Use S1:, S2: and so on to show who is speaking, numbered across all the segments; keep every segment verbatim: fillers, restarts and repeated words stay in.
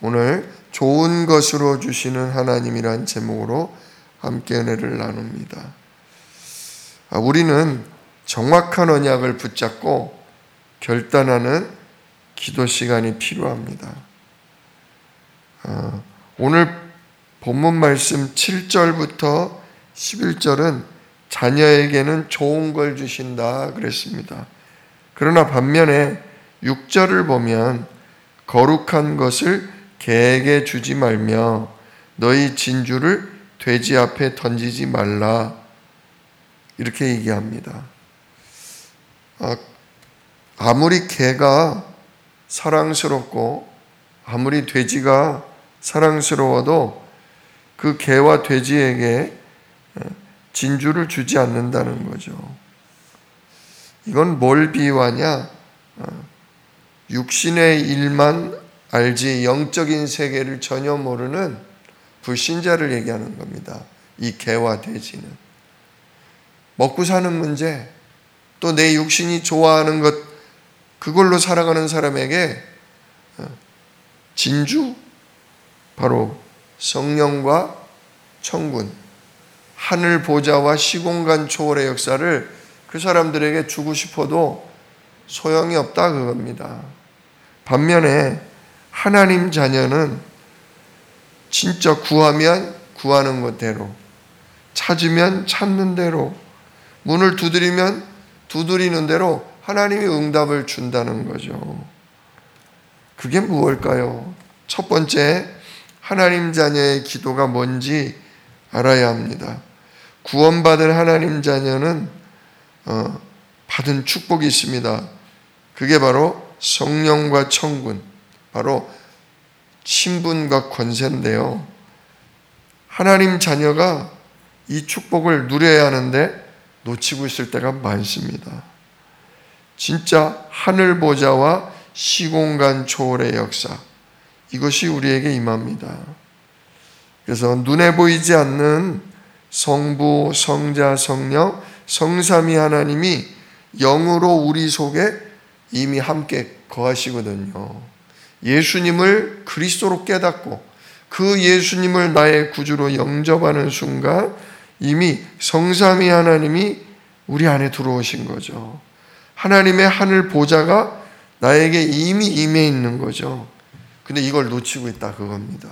S1: 오늘 좋은 것으로 주시는 하나님이란 제목으로 함께 은혜를 나눕니다. 우리는 정확한 언약을 붙잡고 결단하는 기도 시간이 필요합니다. 오늘 본문 말씀 칠 절부터 십일 절은 자녀에게는 좋은 걸 주신다 그랬습니다. 그러나 반면에 육 절을 보면 거룩한 것을 개에게 주지 말며 너희 진주를 돼지 앞에 던지지 말라 이렇게 얘기합니다. 아무리 개가 사랑스럽고 아무리 돼지가 사랑스러워도 그 개와 돼지에게 진주를 주지 않는다는 거죠. 이건 뭘 비유하냐? 육신의 일만 알지 영적인 세계를 전혀 모르는 불신자를 얘기하는 겁니다. 이 개와 돼지는. 먹고 사는 문제, 또 내 육신이 좋아하는 것, 그걸로 살아가는 사람에게 진주, 바로 성령과 천군, 하늘 보좌와 시공간 초월의 역사를 그 사람들에게 주고 싶어도 소용이 없다 그겁니다. 반면에 하나님 자녀는 진짜 구하면 구하는 것대로, 찾으면 찾는 대로, 문을 두드리면 두드리는 대로 하나님이 응답을 준다는 거죠. 그게 무엇일까요? 첫 번째, 하나님 자녀의 기도가 뭔지 알아야 합니다. 구원받은 하나님 자녀는 어, 받은 축복이 있습니다. 그게 바로 성령과 천군, 바로 신분과 권세인데요. 하나님 자녀가 이 축복을 누려야 하는데 놓치고 있을 때가 많습니다. 진짜 하늘 보좌와 시공간 초월의 역사, 이것이 우리에게 임합니다. 그래서 눈에 보이지 않는 성부, 성자, 성령, 성삼위 하나님이 영으로 우리 속에 이미 함께 거하시거든요. 예수님을 그리스도로 깨닫고 그 예수님을 나의 구주로 영접하는 순간 이미 성삼위 하나님이 우리 안에 들어오신 거죠. 하나님의 하늘 보좌가 나에게 이미 임해 있는 거죠. 근데 이걸 놓치고 있다 그겁니다.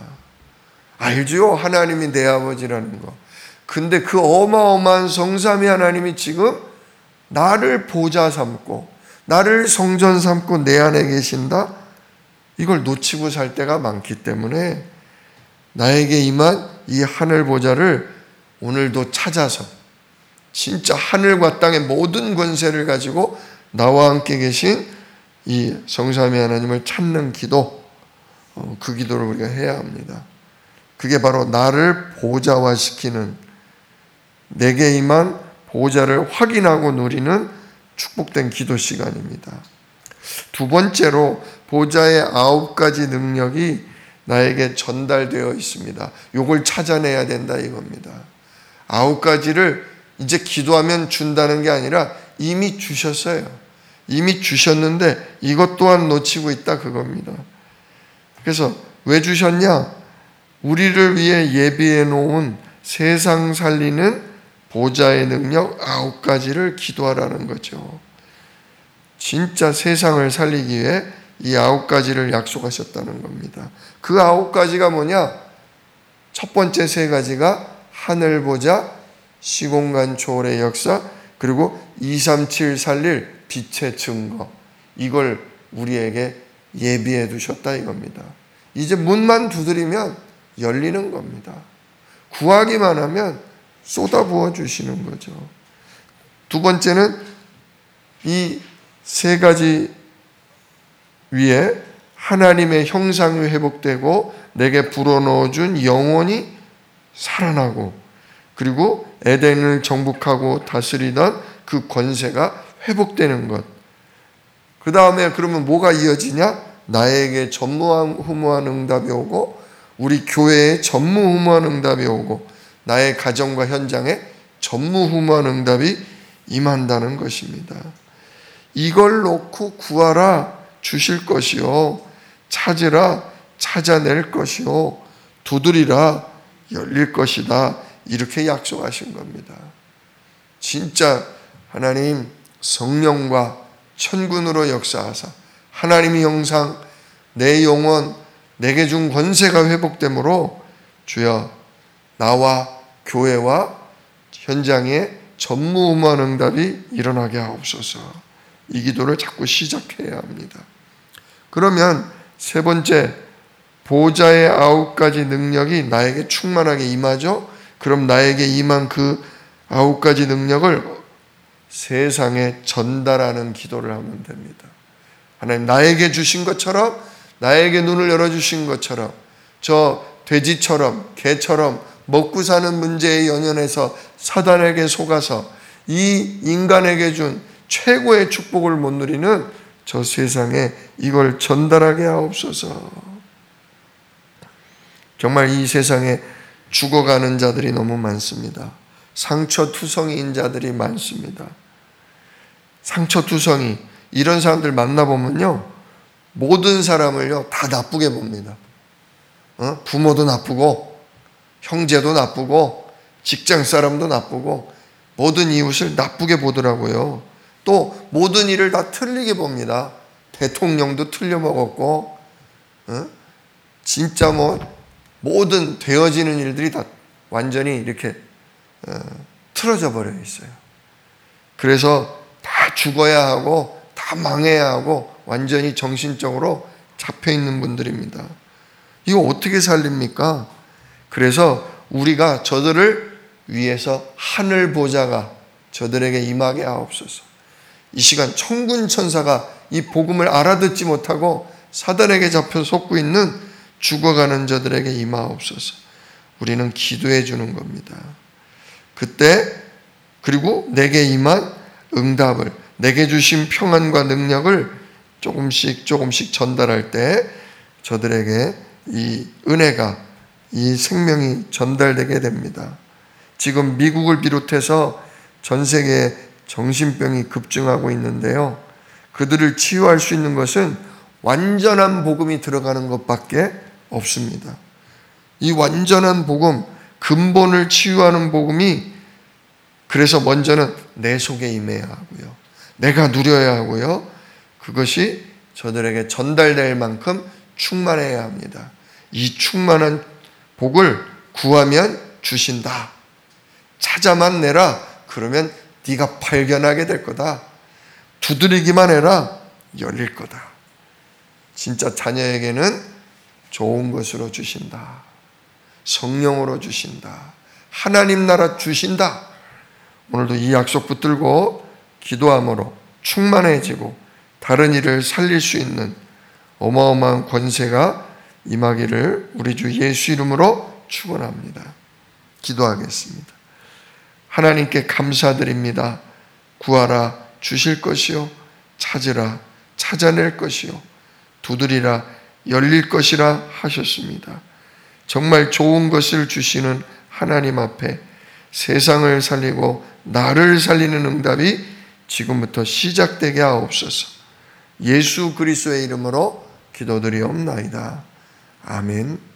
S1: 알죠? 하나님이 내 아버지라는 거. 근데 그 어마어마한 성삼위 하나님이 지금 나를 보좌 삼고 나를 성전 삼고 내 안에 계신다? 이걸 놓치고 살 때가 많기 때문에 나에게 임한 이 하늘 보좌를 오늘도 찾아서 진짜 하늘과 땅의 모든 권세를 가지고 나와 함께 계신 이 성삼위 하나님을 찾는 기도, 그 기도를 우리가 해야 합니다. 그게 바로 나를 보좌화시키는, 내게 임한 보좌를 확인하고 누리는 축복된 기도 시간입니다. 두 번째로 보좌의 아홉 가지 능력이 나에게 전달되어 있습니다. 이걸 찾아내야 된다 이겁니다. 아홉 가지를 이제 기도하면 준다는 게 아니라 이미 주셨어요. 이미 주셨는데 이것 또한 놓치고 있다 그겁니다. 그래서 왜 주셨냐? 우리를 위해 예비해 놓은 세상 살리는 보좌의 능력 아홉 가지를 기도하라는 거죠. 진짜 세상을 살리기 위해 이 아홉 가지를 약속하셨다는 겁니다. 그 아홉 가지가 뭐냐? 첫 번째 세 가지가 하늘 보좌, 시공간 초월의 역사, 그리고 이삼칠 살릴 빛의 증거, 이걸 우리에게 예비해 두셨다 이겁니다. 이제 문만 두드리면 열리는 겁니다. 구하기만 하면 쏟아부어 주시는 거죠. 두 번째는 이 세 가지 위에 하나님의 형상이 회복되고 내게 불어넣어준 영혼이 살아나고, 그리고 에덴을 정복하고 다스리던 그 권세가 회복되는 것. 그 다음에 그러면 뭐가 이어지냐? 나에게 전무후무한 응답이 오고, 우리 교회에 전무후무한 응답이 오고, 나의 가정과 현장에 전무후무한 응답이 임한다는 것입니다. 이걸 놓고 구하라 주실 것이요, 찾으라 찾아낼 것이요 두드리라 열릴 것이다. 이렇게 약속하신 겁니다. 진짜 하나님 성령과 천군으로 역사하사 하나님의 형상 내 영혼 내게 준 권세가 회복되므로 주여 나와 교회와 현장에 전무후무한 응답이 일어나게 하옵소서. 이 기도를 자꾸 시작해야 합니다. 그러면 세 번째, 보좌의 아홉 가지 능력이 나에게 충만하게 임하죠. 그럼 나에게 임한 그 아홉 가지 능력을 세상에 전달하는 기도를 하면 됩니다. 하나님 나에게 주신 것처럼, 나에게 눈을 열어주신 것처럼, 저 돼지처럼 개처럼 먹고 사는 문제에 연연해서 사단에게 속아서 이 인간에게 준 최고의 축복을 못 누리는 저 세상에 이걸 전달하게 하옵소서. 정말 이 세상에 죽어가는 자들이 너무 많습니다. 상처투성이인 자들이 많습니다. 상처투성이, 이런 사람들 만나보면요, 모든 사람을요 다 나쁘게 봅니다. 어? 부모도 나쁘고 형제도 나쁘고 직장 사람도 나쁘고 모든 이웃을 나쁘게 보더라고요. 또 모든 일을 다 틀리게 봅니다. 대통령도 틀려먹었고 어? 진짜 뭐 모든 되어지는 일들이 다 완전히 이렇게 어, 틀어져 버려 있어요. 그래서 다 죽어야 하고 다 망해야 하고 완전히 정신적으로 잡혀 있는 분들입니다. 이거 어떻게 살립니까? 그래서 우리가 저들을 위해서 하늘 보좌가 저들에게 임하게 하옵소서. 이 시간 천군 천사가 이 복음을 알아듣지 못하고 사단에게 잡혀 속고 있는 죽어가는 저들에게 임하옵소서. 우리는 기도해 주는 겁니다. 그때 그리고 내게 임한 응답을, 내게 주신 평안과 능력을 조금씩 조금씩 전달할 때 저들에게 이 은혜가, 이 생명이 전달되게 됩니다. 지금 미국을 비롯해서 전 세계에 정신병이 급증하고 있는데요, 그들을 치유할 수 있는 것은 완전한 복음이 들어가는 것밖에 없습니다. 이 완전한 복음, 근본을 치유하는 복음이 그래서 먼저는 내 속에 임해야 하고요, 내가 누려야 하고요, 그것이 저들에게 전달될 만큼 충만해야 합니다. 이 충만한 복을 구하면 주신다. 찾아만 내라. 그러면 네가 발견하게 될 거다. 두드리기만 해라. 열릴 거다. 진짜 자녀에게는 좋은 것으로 주신다. 성령으로 주신다. 하나님 나라 주신다. 오늘도 이 약속 붙들고 기도함으로 충만해지고 다른 일을 살릴 수 있는 어마어마한 권세가 임하기를 우리 주 예수 이름으로 축원합니다. 기도하겠습니다. 하나님께 감사드립니다. 구하라 주실 것이요, 찾으라 찾아낼 것이요, 두드리라 열릴 것이라 하셨습니다. 정말 좋은 것을 주시는 하나님 앞에 세상을 살리고 나를 살리는 응답이 지금부터 시작되게 하옵소서. 예수 그리스도의 이름으로 기도드리옵나이다. 아멘.